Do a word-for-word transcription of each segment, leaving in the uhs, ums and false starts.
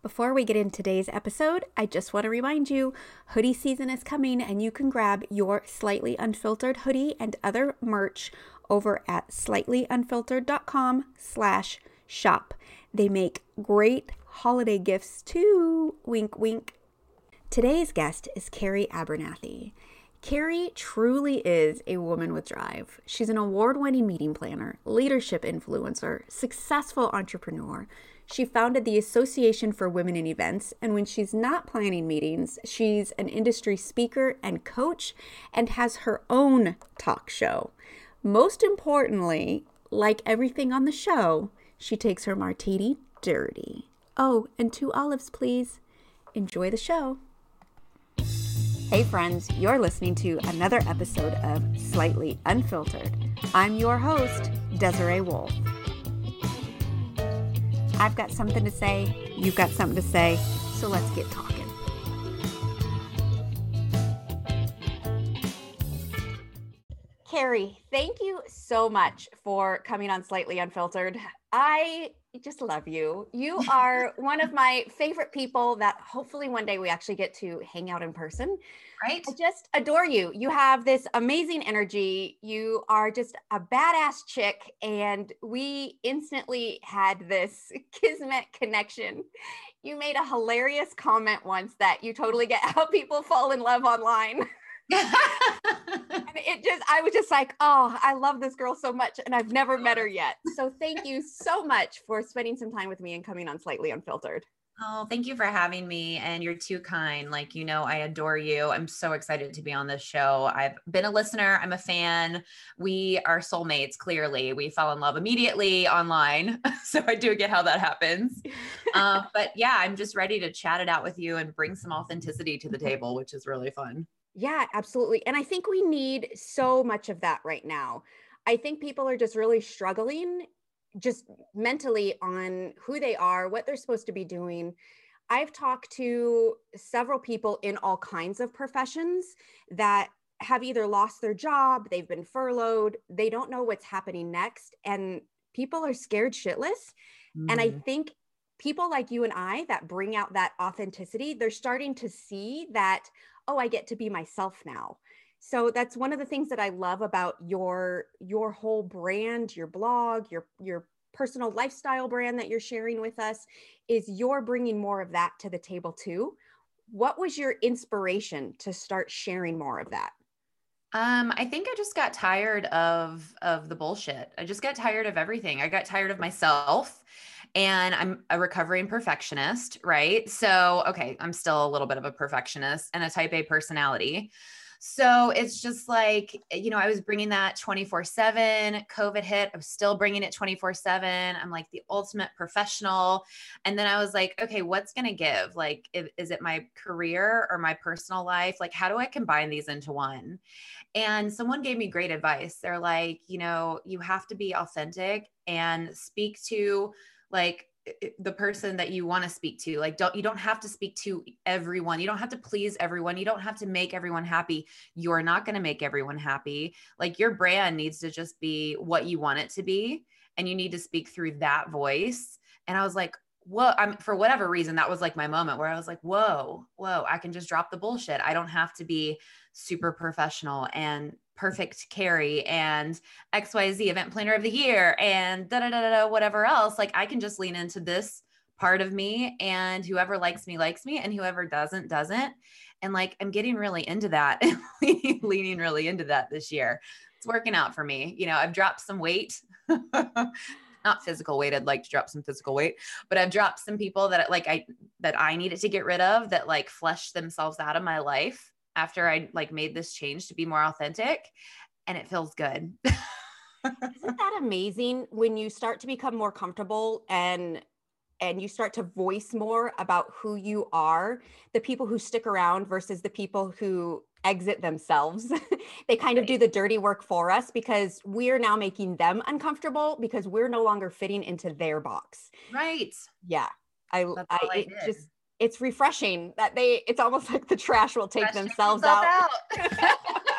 Before we get into today's episode, I just want to remind you, hoodie season is coming and you can grab your Slightly Unfiltered hoodie and other merch over at slightlyunfiltered.com slash shop. They make great holiday gifts too. Wink, wink. Today's guest is Carrie Abernathy. Carrie truly is a woman with drive. She's an award-winning meeting planner, leadership influencer, successful entrepreneur. She founded the Association for Women in Events, and when she's not planning meetings, she's an industry speaker and coach and has her own talk show. Most importantly, like everything on the show, she takes her martini dirty. Oh, and two olives, please. Enjoy the show. Hey friends, you're listening to another episode of Slightly Unfiltered. I'm your host, Desiree Wolf. I've got something to say, you've got something to say, so let's get talking. Carrie, thank you so much for coming on Slightly Unfiltered. I just love you. You are one of my favorite people that hopefully one day we actually get to hang out in person. Right? I just adore you. You have this amazing energy. You are just a badass chick. And we instantly had this kismet connection. You made a hilarious comment once that you totally get how people fall in love online. And it just, I was just like, oh, I love this girl so much. And I've never met her yet. So thank you so much for spending some time with me and coming on Slightly Unfiltered. Oh, thank you for having me. And you're too kind. Like, you know, I adore you. I'm so excited to be on this show. I've been a listener. I'm a fan. We are soulmates. Clearly we fell in love immediately online. So I do get how that happens. Uh, but yeah, I'm just ready to chat it out with you and bring some authenticity to the table, which is really fun. Yeah, absolutely. And I think we need so much of that right now. I think people are just really struggling just mentally on who they are, what they're supposed to be doing. I've talked to several people in all kinds of professions that have either lost their job, they've been furloughed, they don't know what's happening next, and people are scared shitless. Mm. And I think people like you and I that bring out that authenticity, they're starting to see that, oh, I get to be myself now. So that's one of the things that I love about your your whole brand, your blog, your your personal lifestyle brand that you're sharing with us, is you're bringing more of that to the table too. What was your inspiration to start sharing more of that? Um, I think I just got tired of of the bullshit. I just got tired of everything. I got tired of myself. And I'm a recovering perfectionist, right? So, okay, I'm still a little bit of a perfectionist and a type A personality. So it's just like, you know, I was bringing that twenty-four seven. COVID hit. I was still bringing it twenty-four seven. I'm like the ultimate professional. And then I was like, okay, what's going to give? Like, if, is it my career or my personal life? Like, how do I combine these into one? And someone gave me great advice. They're like, you know, you have to be authentic and speak to like the person that you want to speak to. Like, don't, you don't have to speak to everyone. You don't have to please everyone. You don't have to make everyone happy. You're not going to make everyone happy. Like, your brand needs to just be what you want it to be. And you need to speak through that voice. And I was like, whoa, I'm for whatever reason, that was like my moment where I was like, whoa, whoa, I can just drop the bullshit. I don't have to be super professional and perfect Carrie and X Y Z event planner of the year and da da da da whatever else. Like, I can just lean into this part of me, and whoever likes me likes me, and whoever doesn't doesn't. And like, I'm getting really into that, leaning really into that this year. It's working out for me. You know, I've dropped some weight. Not physical weight. I'd like to drop some physical weight, but I've dropped some people that like I that I needed to get rid of, that like fleshed themselves out of my life after I like made this change to be more authentic, and it feels good. Isn't that amazing when you start to become more comfortable and and you start to voice more about who you are, the people who stick around versus the people who exit themselves. They kind of do the dirty work for us because we're now making them uncomfortable because we're no longer fitting into their box. Right. Yeah. I, That's I, all I it did. just, it's refreshing that they, it's almost like the trash will take Trash themselves itself out. out.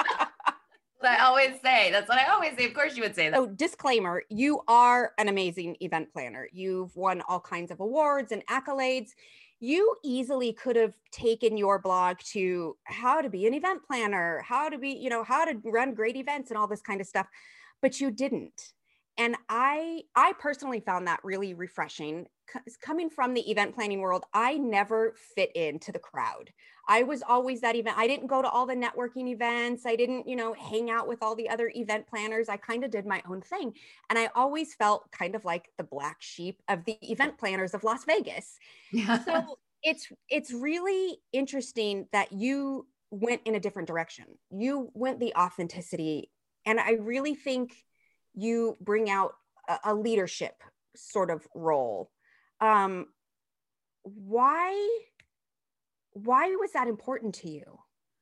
I always say, that's what I always say. Of course you would say that. So disclaimer, you are an amazing event planner. You've won all kinds of awards and accolades. you easily could have taken your blog to how to be an event planner, how to be, you know, how to run great events and all this kind of stuff, but you didn't. And I, I personally found that really refreshing. C- Coming from the event planning world, I never fit into the crowd. I was always that event. I didn't go to all the networking events. I didn't, you know, hang out with all the other event planners. I kind of did my own thing. And I always felt kind of like the black sheep of the event planners of Las Vegas. Yeah. So it's it's really interesting that you went in a different direction. You went the authenticity. And I really think you bring out a, a leadership sort of role. Um, why, why was that important to you?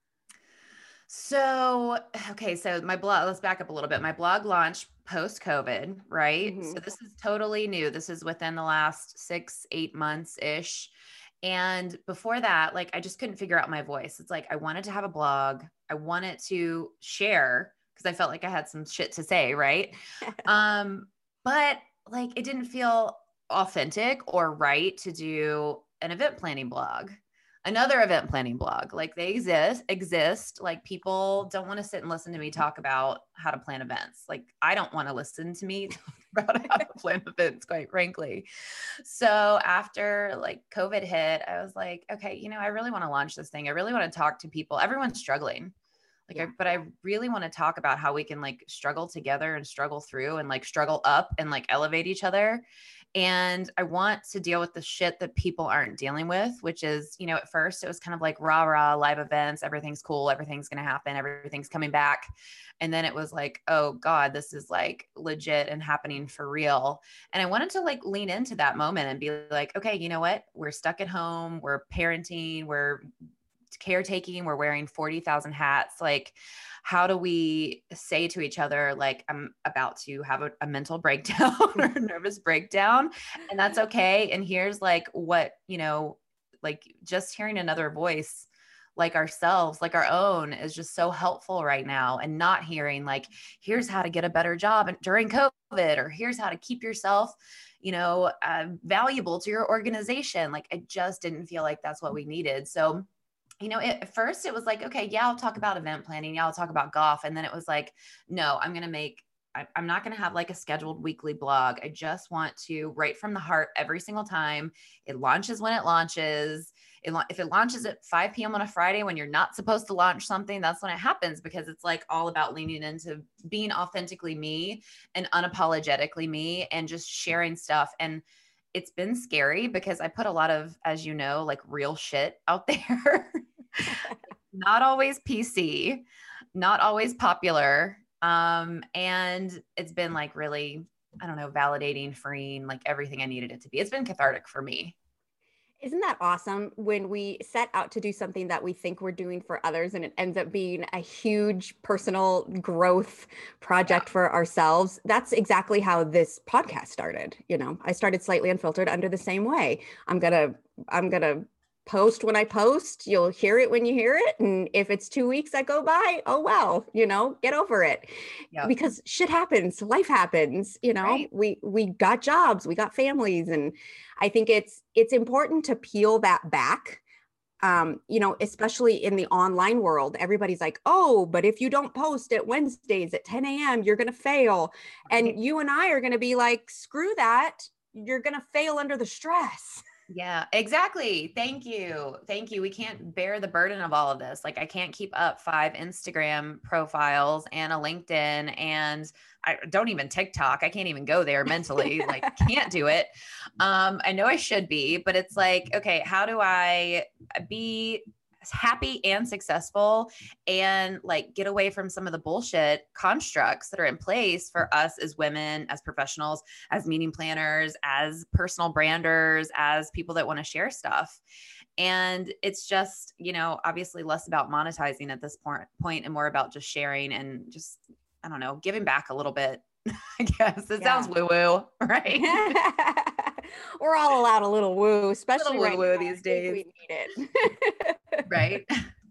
So, okay, so my blog, let's back up a little bit. My blog launched post COVID, right? Mm-hmm. So this is totally new. This is within the last six, eight months ish. And before that, like I just couldn't figure out my voice. It's like I wanted to have a blog. I wanted to share because I felt like I had some shit to say, right? um, but like it didn't feel authentic or right to do an event planning blog. Another event planning blog, like they exist, exist. Like people don't want to sit and listen to me talk about how to plan events. Like I don't want to listen to me talk about how to plan events, quite frankly. So after like COVID hit, I was like, okay, you know, I really want to launch this thing. I really want to talk to people. Everyone's struggling. Like, Yeah. I, but I really want to talk about how we can like struggle together and struggle through and like struggle up and like elevate each other. And I want to deal with the shit that people aren't dealing with, which is, you know, at first it was kind of like rah, rah, live events. Everything's cool. Everything's going to happen. Everything's coming back. And then it was like, oh God, this is like legit and happening for real. And I wanted to like lean into that moment and be like, okay, you know what? We're stuck at home. We're parenting. We're caretaking. We're wearing forty thousand hats. Like, how do we say to each other, like, I'm about to have a, a mental breakdown or a nervous breakdown, and that's okay. And here's like what, you know, like just hearing another voice like ourselves, like our own, is just so helpful right now. And not hearing like, here's how to get a better job during COVID, or here's how to keep yourself, you know, uh, valuable to your organization. Like, I just didn't feel like that's what we needed. So, you know, it, at first it was like, okay, yeah, I'll talk about event planning. Yeah, I'll talk about golf. And then it was like, no, I'm going to make, I, I'm not going to have like a scheduled weekly blog. I just want to write from the heart every single time. It launches when it launches. It, if it launches at five p.m. on a Friday when you're not supposed to launch something, that's when it happens, because it's like all about leaning into being authentically me and unapologetically me and just sharing stuff. And it's been scary because I put a lot of, as you know, like real shit out there. Not always P C, not always popular. Um, and it's been like really, I don't know, validating, freeing, like everything I needed it to be. It's been cathartic for me. Isn't that awesome when we set out to do something that we think we're doing for others and it ends up being a huge personal growth project yeah. for ourselves? That's exactly how this podcast started. You know, I started Slightly Unfiltered under the same way. I'm going to, I'm going to post when I post. You'll hear it when you hear it. And if it's two weeks that go by, oh, well, you know, get over it. Yep. Because shit happens, life happens, you know, right. we, we got jobs, we got families. And I think it's, it's important to peel that back. Um, you know, especially in the online world, everybody's like, oh, but if you don't post at Wednesdays at ten a.m., you're going to fail. And you and I are going to be like, screw that. You're going to fail under the stress. Yeah, exactly. Thank you. Thank you. We can't bear the burden of all of this. Like, I can't keep up five Instagram profiles and a LinkedIn, and I don't even TikTok. I can't even go there mentally. Like, can't do it. Um, I know I should be, but it's like, okay, how do I be happy and successful and like get away from some of the bullshit constructs that are in place for us as women, as professionals, as meeting planners, as personal branders, as people that want to share stuff. And it's just, you know, obviously less about monetizing at this point, point and more about just sharing and just, I don't know, giving back a little bit. I guess it yeah. sounds woo-woo, right? We're all allowed a little woo, especially a little woo-woo right now. these days. We need it. Right.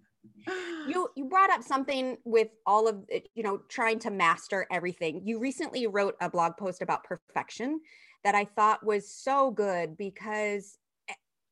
You you brought up something with all of it, you know, trying to master everything. You recently wrote a blog post about perfection that I thought was so good, because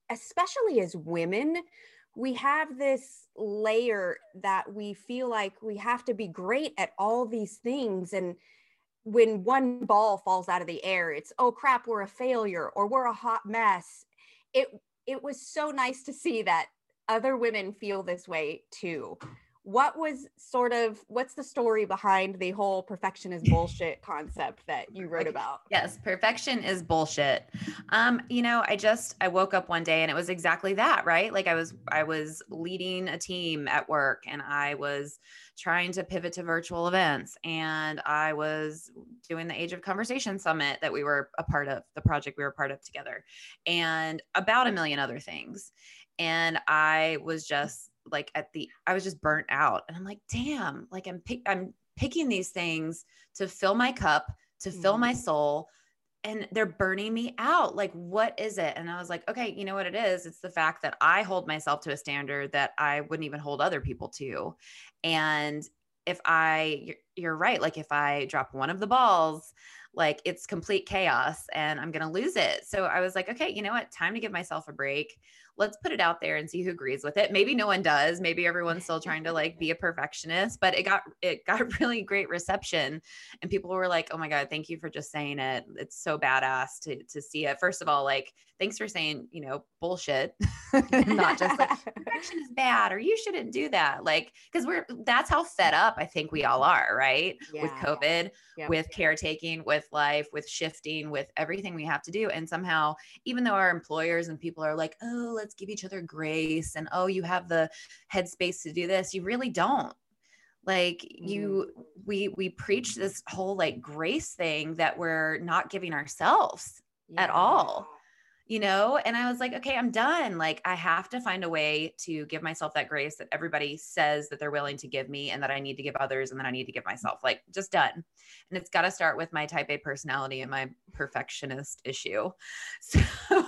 especially as women, we have this layer that we feel like we have to be great at all these things. And when one ball falls out of the air, it's, oh crap, we're a failure or we're a hot mess. It, it was so nice to see that other women feel this way too. What was sort of, what's the story behind the whole perfection is bullshit concept that you wrote about? Yes, perfection is bullshit. Um, you know, I just, I woke up one day and it was exactly that, right? Like I was, I was leading a team at work and I was trying to pivot to virtual events and I was doing the Age of Conversation Summit that we were a part of, the project we were a part of together, and about a million other things. And I was just like at the, I was just burnt out and I'm like, damn, like I'm pick, I'm picking these things to fill my cup, to fill Mm-hmm. my soul, and they're burning me out. Like, what is it? And I was like, okay, you know what it is? It's the fact that I hold myself to a standard that I wouldn't even hold other people to. And if I, you're, you're right. Like if I drop one of the balls, like it's complete chaos and I'm going to lose it. So I was like, okay, you know what? Time to give myself a break. Let's put it out there and see who agrees with it. Maybe no one does. Maybe everyone's still trying to like be a perfectionist, but it got, it got really great reception. And people were like, oh my God, thank you for just saying it. It's so badass to, to see it. First of all, like, thanks for saying, you know, bullshit, not just like perfection is bad or you shouldn't do that. Like, cause we're, that's how fed up I think we all are, right? Yeah. With COVID, Yep. with caretaking, with life, with shifting, with everything we have to do. And somehow, even though our employers and people are like, oh, let's give each other grace. And, oh, you have the headspace to do this. You really don't. Like you, we, we preach this whole like grace thing that we're not giving ourselves Yeah. at all, you know? And I was like, okay, I'm done. Like I have to find a way to give myself that grace that everybody says that they're willing to give me and that I need to give others and that I need to give myself, like just done. And it's got to start with my type A personality and my perfectionist issue. So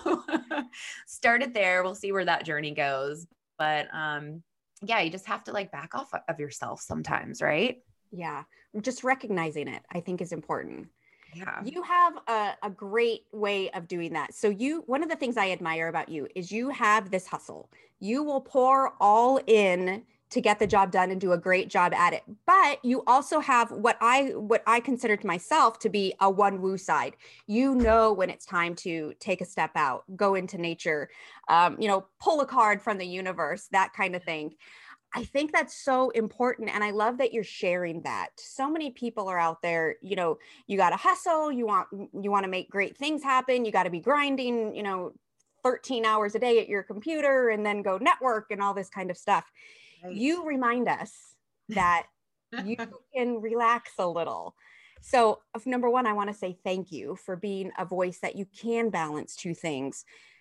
start it there. We'll see where that journey goes. But, um, yeah, you just have to like back off of yourself sometimes, right? Yeah. Just recognizing it, I think, is important. Yeah. You have a, a great way of doing that. So you, one of the things I admire about you is you have this hustle. You will pour all in to get the job done and do a great job at it. But you also have what I, what I consider to myself to be a one woo side. You know, when it's time to take a step out, go into nature, um, you know, pull a card from the universe, that kind of thing. I think that's so important. And I love that you're sharing that. So many people are out there, you know, you got to hustle, you want, you want to make great things happen. You got to be grinding, you know, thirteen hours a day at your computer and then go network and all this kind of stuff. Right. You remind us that you can relax a little. So number one, I want to say thank you for being a voice that you can balance two things.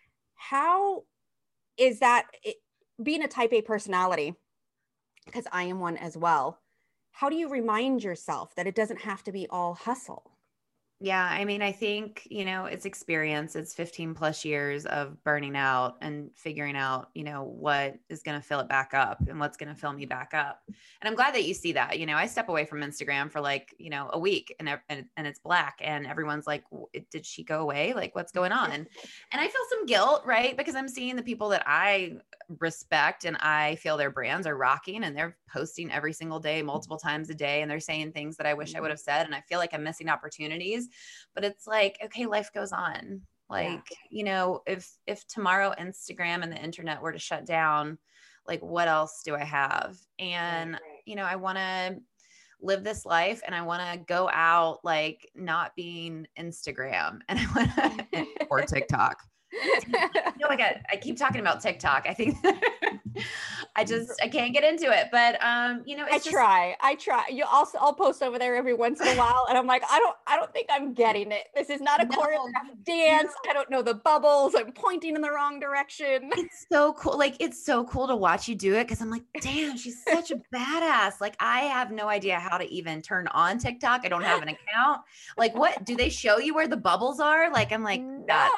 How is that it, being a type A personality? Because I am one as well. How do you remind yourself that it doesn't have to be all hustle? Yeah. I mean, I think, you know, it's experience. It's fifteen plus years of burning out and figuring out, you know, what is going to fill it back up and what's going to fill me back up. And I'm glad that you see that. You know, I step away from Instagram for like, you know, a week and, and, and it's black and everyone's like, did she go away? Like, what's going on? And I feel some guilt, right? Because I'm seeing the people that I respect and I feel their brands are rocking and they're posting every single day, multiple times a day. And they're saying things that I wish I would have said. And I feel like I'm missing opportunities. But it's like, okay, life goes on. Like, yeah. you know, if, if tomorrow Instagram and the internet were to shut down, like what else do I have? And, right, right. you know, I want to live this life and I want to go out, like not being Instagram and I want to, or TikTok. You know, I got, I keep talking about TikTok. I think I just, I can't get into it, but, um, you know, it's I just, try, I try. You also, I'll post over there every once in a while. And I'm like, I don't, I don't think I'm getting it. This is not a no, choreographed dance. No. I don't know the bubbles. I'm pointing in the wrong direction. It's so cool. Like, it's so cool to watch you do it. Cause I'm like, damn, she's such a badass. Like, I have no idea how to even turn on TikTok. I don't have an account. Like, what do they show you where the bubbles are? Like, I'm like, no.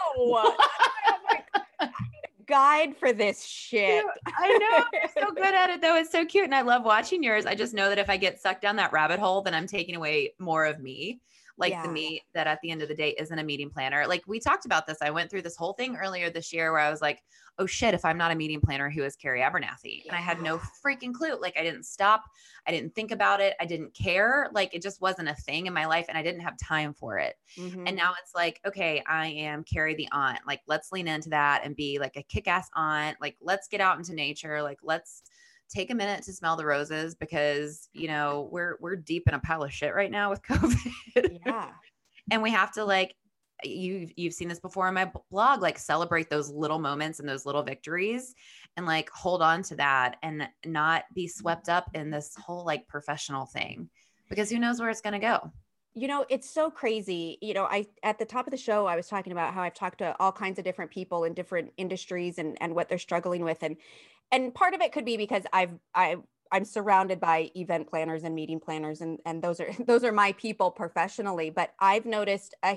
Guide for this shit. I know. You're so good at it though. It's so cute. And I love watching yours. I just know that if I get sucked down that rabbit hole, then I'm taking away more of me. like Yeah. the me that at the end of the day isn't a meeting planner. Like we talked about this. I went through this whole thing earlier this year where I was like, oh shit, if I'm not a meeting planner, who is Carrie Abernathy? Yeah. And I had no freaking clue. Like I didn't stop. I didn't think about it. I didn't care. Like it just wasn't a thing in my life and I didn't have time for it. Mm-hmm. And now it's like, okay, I am Carrie the aunt. Like let's lean into that and be like a kick-ass aunt. Like let's get out into nature. Like let's take a minute to smell the roses because, you know, we're we're deep in a pile of shit right now with COVID. Yeah. And we have to like, you've, you've seen this before in my blog, like celebrate those little moments and those little victories and like hold on to that and not be swept up in this whole like professional thing because who knows where it's going to go. You know, it's so crazy. You know, I, at the top of the show, I was talking about how I've talked to all kinds of different people in different industries and, and what they're struggling with. And, and part of it could be because I've, I, I'm surrounded by event planners and meeting planners, and, and those are, those are my people professionally, but I've noticed a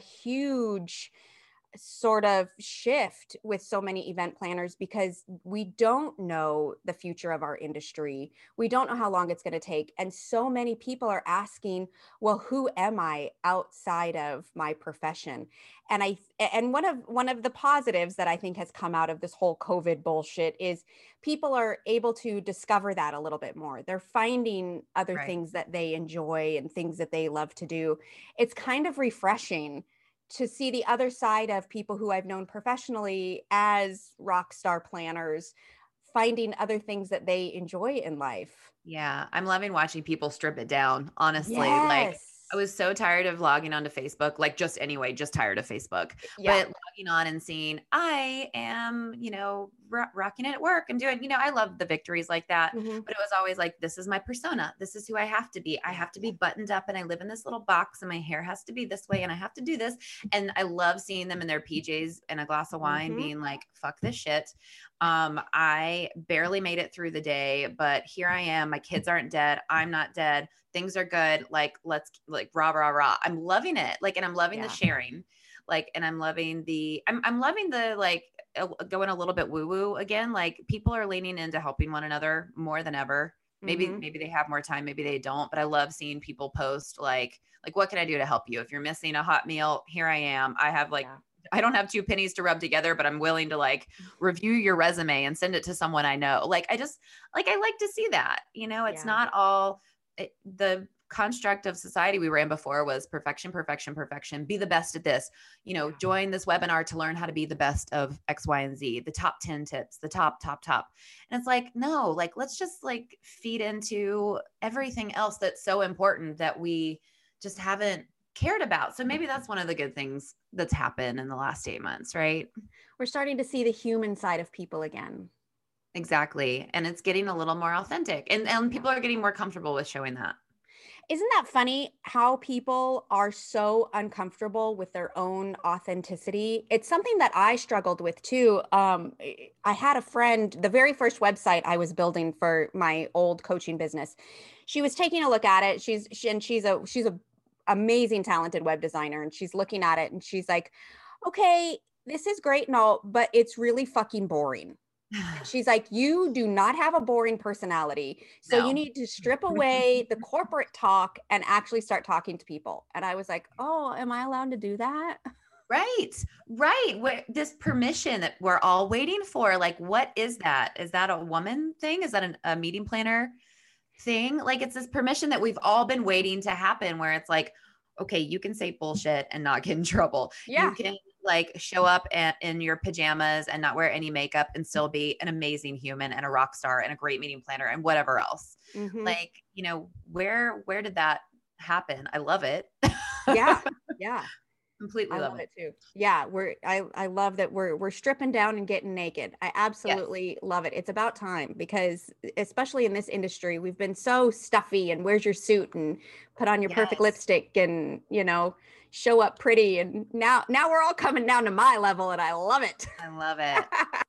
huge sort of shift with so many event planners because we don't know the future of our industry. We don't know how long it's going to take. And so many people are asking, well, who am I outside of my profession? And I, and one of, one of the positives that I think has come out of this whole COVID bullshit is people are able to discover that a little bit more. They're finding other Right. things that they enjoy and things that they love to do. It's kind of refreshing to see the other side of people who I've known professionally as rock star planners, finding other things that they enjoy in life. Yeah. I'm loving watching people strip it down, honestly. Yes. Like I was so tired of logging onto Facebook, like just anyway, just tired of Facebook, Yeah. but logging on and seeing I am, you know, ro- rocking it at work. I'm doing, you know, I love the victories like that, Mm-hmm. but it was always like, this is my persona. This is who I have to be. I have to be buttoned up and I live in this little box and my hair has to be this way and I have to do this. And I love seeing them in their P Js and a glass of wine Mm-hmm. being like, fuck this shit. Um, I barely made it through the day, but here I am. My kids aren't dead. I'm not dead. Things are good. Like, let's like rah, rah, rah. I'm loving it. Like, and I'm loving Yeah. the sharing, like, and I'm loving the, I'm, I'm loving the, like uh, going a little bit woo woo again. Like people are leaning into helping one another more than ever. Maybe, Mm-hmm. maybe they have more time. Maybe they don't, but I love seeing people post like, like, what can I do to help you? If you're missing a hot meal, here I am. I have like, Yeah. I don't have two pennies to rub together, but I'm willing to like review your resume and send it to someone I know. Like, I just like, I like to see that, you know, it's Yeah. not all it, the construct of society we were in before was perfection, perfection, perfection, be the best at this, you know, Yeah. join this webinar to learn how to be the best of X, Y, and Z, the top ten tips, the top, top, top. And it's like, no, like, let's just like feed into everything else that's so important that we just haven't cared about. So maybe that's one of the good things that's happened in the last eight months, right? We're starting to see the human side of people again. Exactly. And it's getting a little more authentic and, and people are getting more comfortable with showing that. Isn't that funny how people are so uncomfortable with their own authenticity? It's something that I struggled with too. Um, I had a friend, the very first website I was building for my old coaching business, she was taking a look at it. She's, she, and she's a, she's a amazing, talented web designer. And she's looking at it and she's like, okay, this is great and all, but it's really fucking boring. She's like, you do not have a boring personality. So No. you need to strip away the corporate talk and actually start talking to people. And I was like, oh, am I allowed to do that? Right. Right. What, this permission that we're all waiting for. Like, what is that? Is that a woman thing? Is that an, a meeting planner thing? Like, it's this permission that we've all been waiting to happen where it's like, okay, you can say bullshit and not get in trouble. Yeah. You can like show up at, in your pajamas and not wear any makeup and still be an amazing human and a rock star and a great meeting planner and whatever else. Mm-hmm. Like, you know, where, where did that happen? I love it. Yeah. Yeah. Completely I love, love it. it too. Yeah. We're, I, I love that we're, we're stripping down and getting naked. I absolutely Yes. love it. It's about time because especially in this industry, we've been so stuffy and where's your suit and put on your perfect Yes. lipstick and, you know, show up pretty. And now, now we're all coming down to my level and I love it. I love it.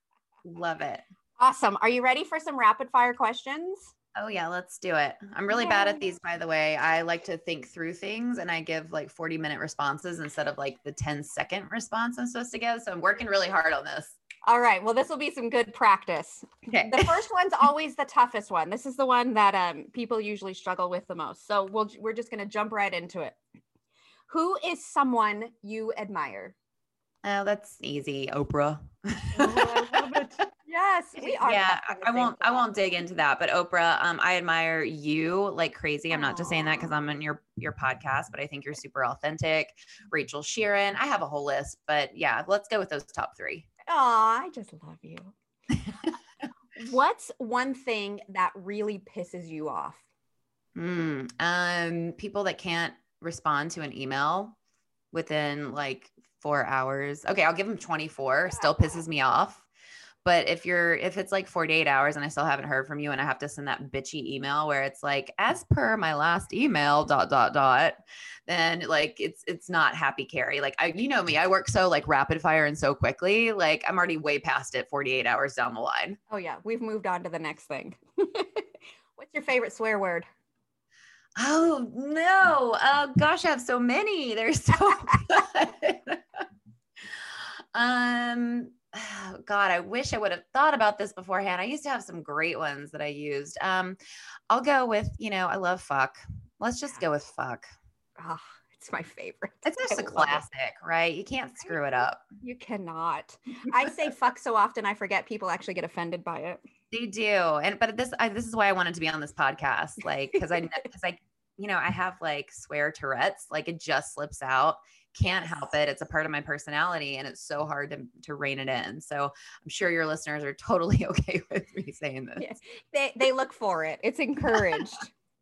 Love it. Awesome. Are you ready for some rapid fire questions? Oh yeah, let's do it. I'm really bad at these, by the way. I like to think through things and I give like forty minute responses instead of like the ten second response I'm supposed to give. So I'm working really hard on this. All right. Well, this will be some good practice. Okay. The first one's always the toughest one. This is the one that um, people usually struggle with the most. So we'll, we're just going to jump right into it. Who is someone you admire? Oh, that's easy. Oprah. Oh, I love it. Yes, we are. Yeah, I won't. I won't dig into that. But Oprah, um, I admire you like crazy. I'm not just saying that because I'm in your your podcast, but I think you're super authentic. Rachel Sheeran. I have a whole list, but yeah, let's go with those top three. Oh, I just love you. What's one thing that really pisses you off? Mm, um, people that can't respond to an email within like four hours. Okay, I'll give them twenty-four. Still pisses me off. But if you're, if it's like forty-eight hours and I still haven't heard from you and I have to send that bitchy email where it's like, as per my last email, dot, dot, dot, then like, it's, it's not happy Carrie. Like I, you know me, I work so like rapid fire and so quickly, like I'm already way past it forty-eight hours down the line. Oh yeah. We've moved on to the next thing. What's your favorite swear word? Oh no. Oh gosh, I have so many. They're so good. um, Oh, God, I wish I would have thought about this beforehand. I used to have some great ones that I used. Um, I'll go with, you know, I love fuck. Let's just go with fuck. Oh, it's my favorite. It's just I a classic, it. Right? You can't screw it up. You cannot. I say fuck so often I forget people actually get offended by it. They do. And, but this, I, this is why I wanted to be on this podcast. Like, cause I, cause I, you know, I have like swear Tourette's, like it just slips out. Can't help it. It's a part of my personality and it's so hard to, to rein it in. So I'm sure your listeners are totally okay with me saying this. Yes. They, they look for it. It's encouraged.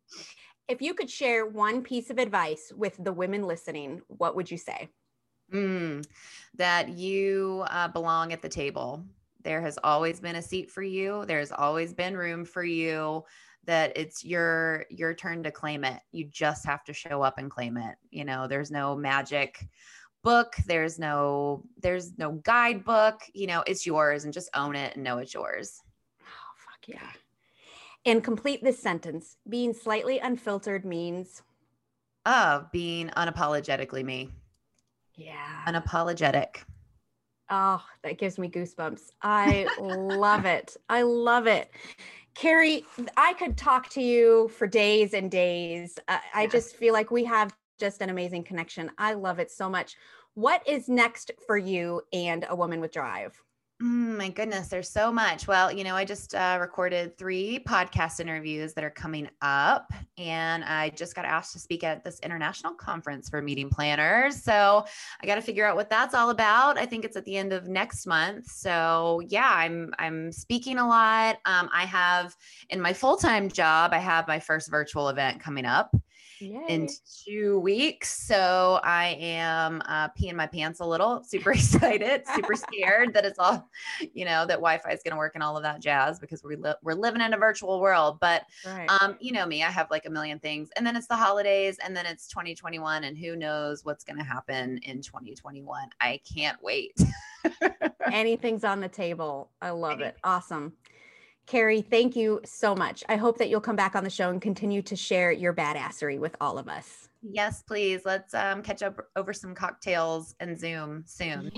If you could share one piece of advice with the women listening, what would you say? Mm, that you uh, belong at the table. There has always been a seat for you. There's always been room for you. That it's your, your turn to claim it. You just have to show up and claim it. You know, there's no magic book. There's no, there's no guidebook, you know, it's yours and just own it and know it's yours. Oh, fuck yeah. And complete this sentence. Being slightly unfiltered means? Oh, being unapologetically me. Yeah. Unapologetic. Oh, that gives me goosebumps. I love it. I love it. Carrie, I could talk to you for days and days. Uh, I Yeah. just feel like we have just an amazing connection. I love it so much. What is next for you and A Woman with Drive? Mm, my goodness, there's so much. Well, you know, I just uh, recorded three podcast interviews that are coming up, and I just got asked to speak at this international conference for meeting planners. So I got to figure out what that's all about. I think it's at the end of next month. So yeah, I'm I'm speaking a lot. Um, I have in my full-time job, I have my first virtual event coming up. Yay. In two weeks. So I am uh, peeing my pants a little, super excited, super scared that it's all, you know, that Wi-Fi is going to work and all of that jazz because we li- we're living in a virtual world. But, Right. um, you know me, I have like a million things. And then it's the holidays and then it's twenty twenty-one and who knows what's going to happen in twenty twenty-one. I can't wait. Anything's on the table. I love it. Awesome. Carrie, thank you so much. I hope that you'll come back on the show and continue to share your badassery with all of us. Yes, please. Let's um, catch up over some cocktails and Zoom soon.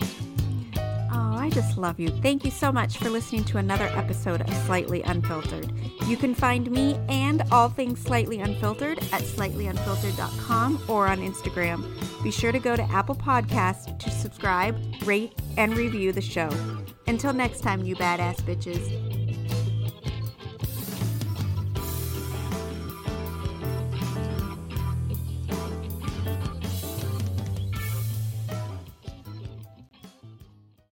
Oh, I just love you. Thank you so much for listening to another episode of Slightly Unfiltered. You can find me and all things Slightly Unfiltered at slightly unfiltered dot com or on Instagram. Be sure to go to Apple Podcasts to subscribe, rate, and review the show. Until next time, you badass bitches.